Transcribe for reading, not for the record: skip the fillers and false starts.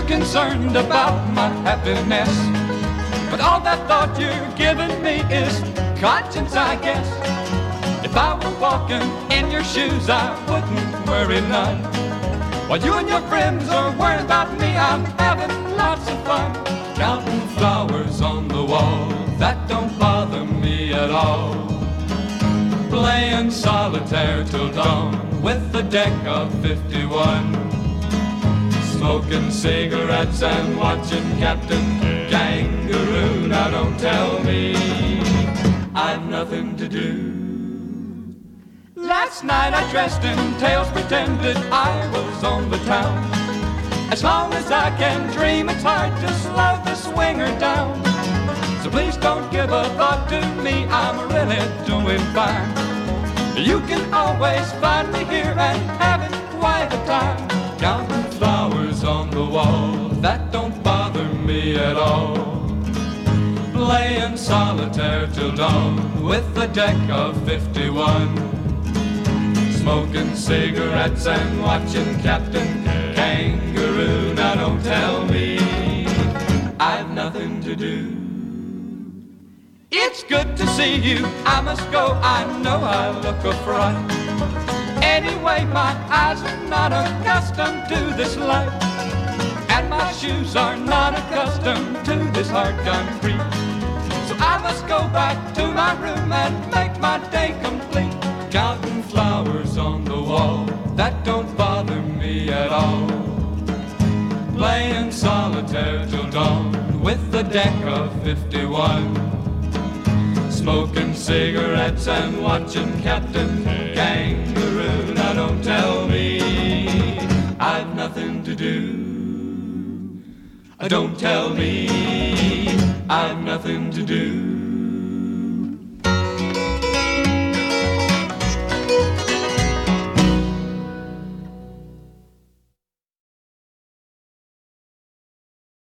you're concerned about my happiness. But all that thought you're giving me is conscience, I guess. If I were walking in your shoes, I wouldn't worry none. While you and your friends are worrying about me, I'm having lots of fun. Counting flowers on the wall, that don't bother me at all. Playing solitaire till dawn with a deck of 51. Smoking cigarettes and watching Captain Kangaroo. Now don't tell me I've nothing to do. Last night I dressed in tails, pretended I was on the town. As long as I can dream, it's hard to slow the swinger down. So please don't give a thought to me, I'm really doing fine. You can always find me here and having quite a time. Counting flowers on the wall, that don't bother me at all. Playing solitaire till dawn with a deck of 51. Smoking cigarettes and watching Captain Kangaroo. Now don't tell me I've nothing to do. It's good to see you, I must go, I know I look a fright. Anyway, my eyes are not accustomed to this light, and my shoes are not accustomed to this hard concrete. So I must go back to my room and make my day complete. Counting flowers on the wall, that don't bother me at all. Playing solitaire till dawn with a deck of 51. Smoking cigarettes and watching Captain Kangaroo. Now don't tell me I've nothing to do. Don't tell me I've nothing to do.